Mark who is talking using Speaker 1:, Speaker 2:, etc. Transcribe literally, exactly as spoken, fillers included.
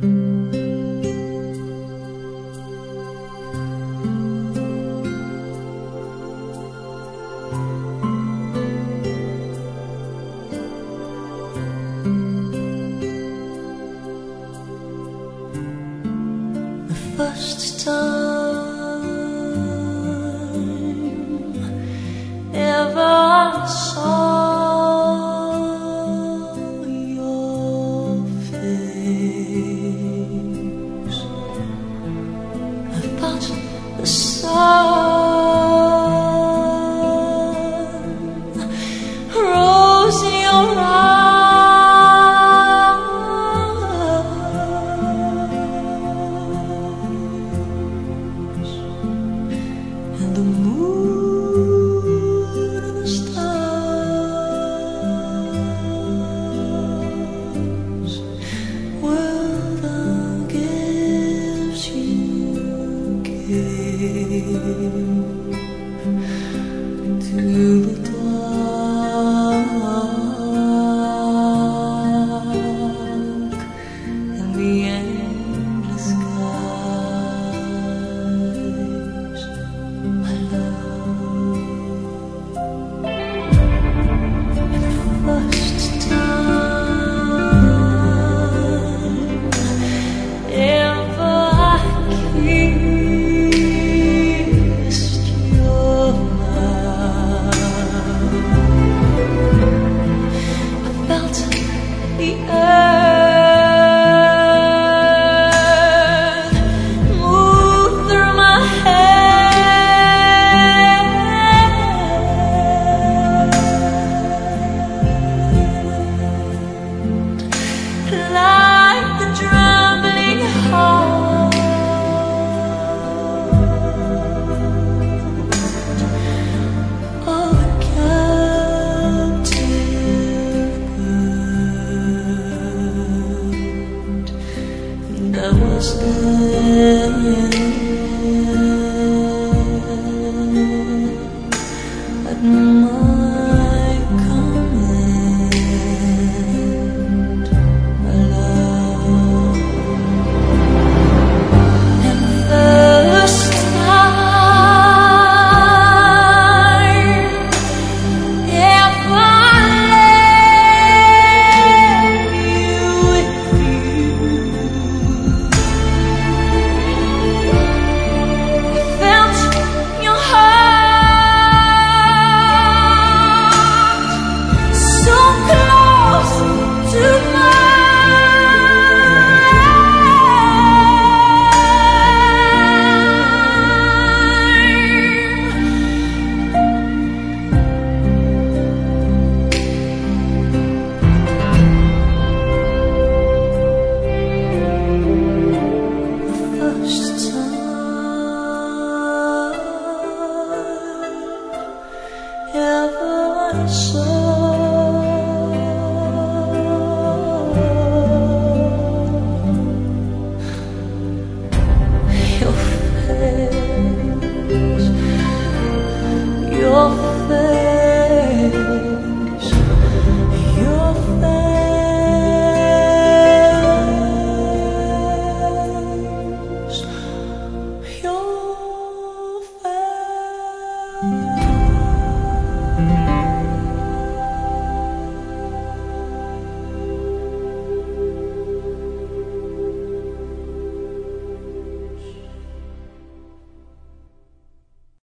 Speaker 1: First time ever I saw your face, I felt the sun rose in your eyes. The moon and the stars were the gifts you gave to the dark and the endless skies. My love, first time ever I kissed your mouth, I felt the earth move through my head, like the trembling heart of a captive bird that was there.